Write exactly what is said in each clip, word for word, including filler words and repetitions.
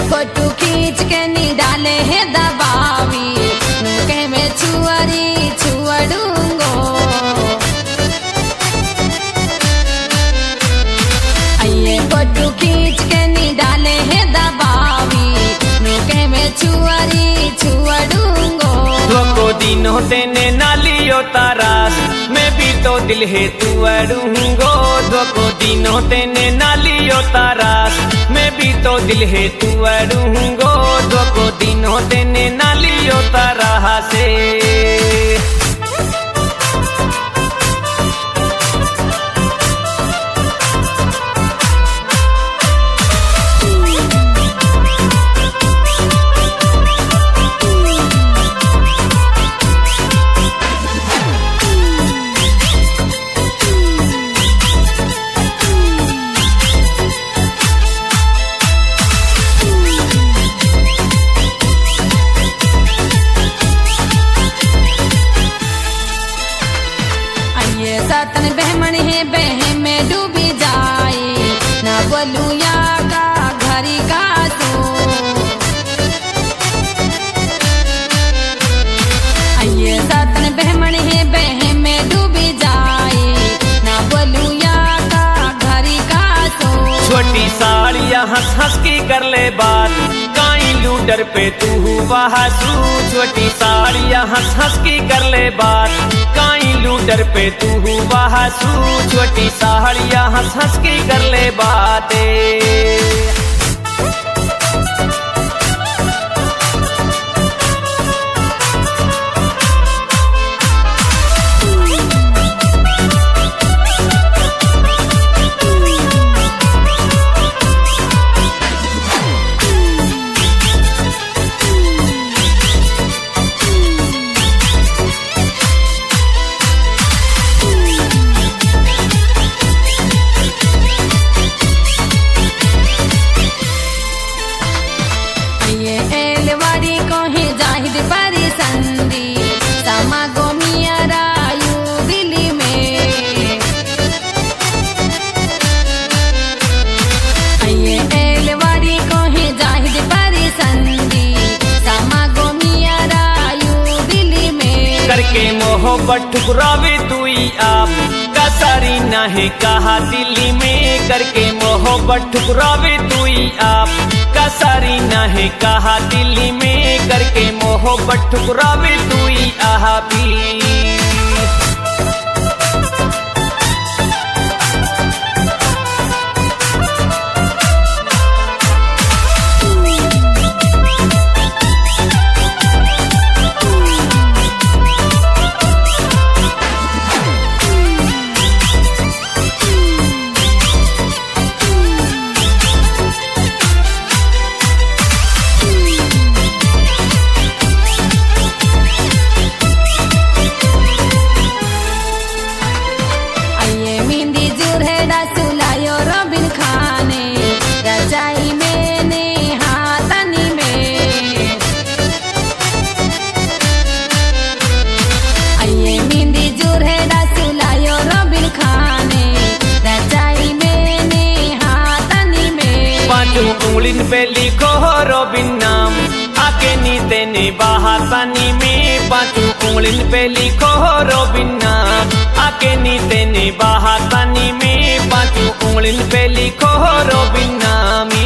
Photo खींच के नी डाले है दबावी नुके में छुअरी छुअडूंगो आइए फोटो खींच के नी डाले है दबावी नुके में छुअरी छुअडूंगो को दिनों तेने नालियो तारास मैं भी तो दिल है तू अड़ूंगो दो को दिनों तेने नालियो तारास मैं भी तो दिल है तू अड़ूंगो दो को दिनों तेने नालियो तारा से सतन बहमन है बहम में डूबी जाए ना बोलू या का घरी का तू आइए सतन बहमन है बहम में डूबी जाए ना बोलू या का घरी का तू छोटी साड़ियाँ हंस हंस की कर ले बात काई लूडर पे तू हुआ हंसू छोटी साड़ियाँ हंस हंस की कर ले बात काई लूडर पे तू हुआ हंसू छोटी साड़ियाँ हंस हंस की कर ले बातें करके मोहब्बत ठुकरावे तुई आप कसरी नहीं कहा दिल्ली में करके मोहब्बत ठुकरावे तुई आप कसरी नहीं कहा दिल्ली में करके मोहब्बत ठुकरावे तुई आहा भी उंगलिन पे लिखो हो रोबिन नाम आके नी तेने बहासानी में पांचों उंगलिन पे लिखो हो रोबिन नाम आके नी तेने बहासानी में पांचों उंगलिन पे लिखो हो रोबिन नामी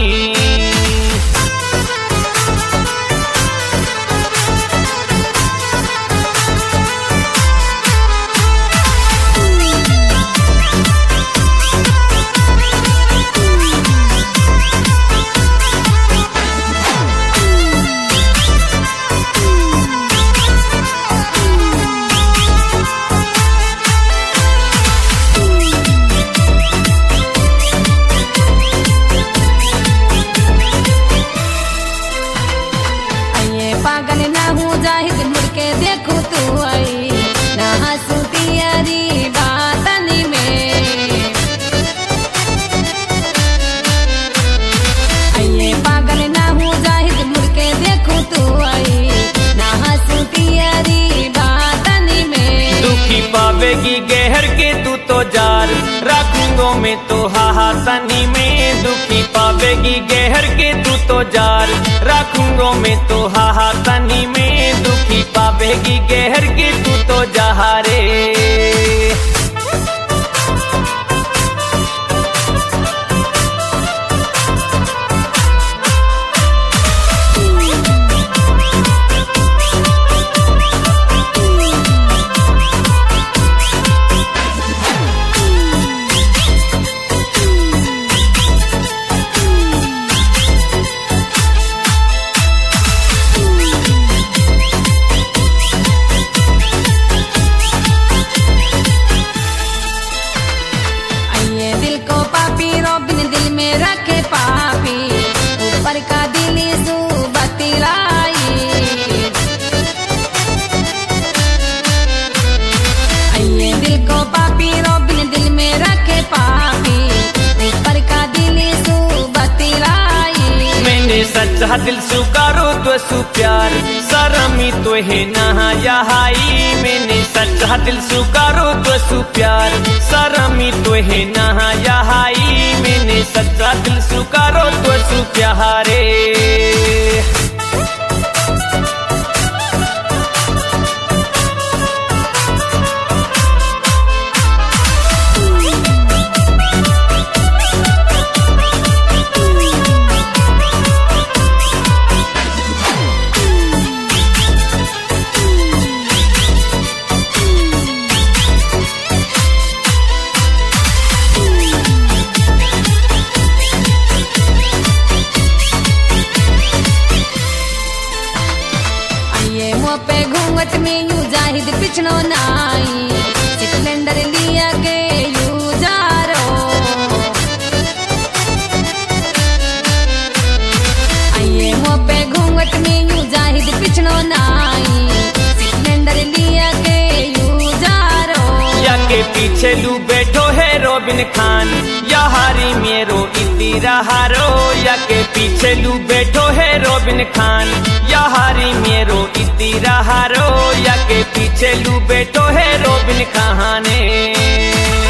गहर के तू तो जार रखूंगो मैं तो हाहासनी में दुखी पावेगी गहर के तू तो जार, रखूंगो मैं तो हाहा तनी में, दुखी पावेगी गहर के तू तो जहारे। दिल में रखे पापी, ऊपर का दिल सू बतिलाई। आइए दिल को पापी रोबिन दिल में रखे पापी, ऊपर का दिल सू बतिलाई। मैंने सच्चा दिल सुकारो तो सु प्यार, सरमी तो है नहा यहाई। मैंने सच्चा दिल सुकारो तो सु प्यार, सरमी तो है नहा यहाई। मैंने सच्चा दिल सुकारो तो सु प्यारे। पे घूंघट में यू जाहिद पिछनो नाई, सिलेंडर लिया के यू जा रो। आइए मुँह पे घूंघट में यू जाहिद पिछनो नाई, सिलेंडर लिया के यू जा रो। या के पीछे लू बैठो है रोबिन खान, याहारी मेरो इतिरा हारो। या के पीछे लू बैठो है रोबिन खान, याहारी मेरो इतिरा हारो। या के पीछे लू बैठो है रोबिन खाने।